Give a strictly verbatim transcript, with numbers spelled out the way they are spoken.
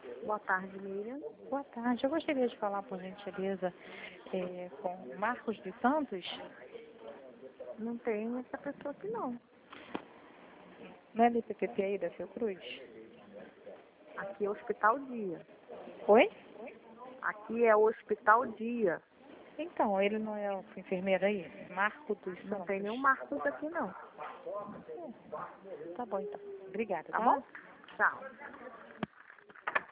Boa tarde, Miriam. Boa tarde. Eu gostaria de falar, por gentileza, é, com Marcos dos Santos. Não tem essa pessoa aqui, não. Não é do P P P aí da Fiocruz? Aqui é o Hospital Dia. Oi? Aqui é o Hospital Dia. Então, ele não é o enfermeiro aí? Marco dos Santos? Não tem nenhum Marcos aqui, não. Tá bom, então. Obrigada, Tá tá? bom? Tchau.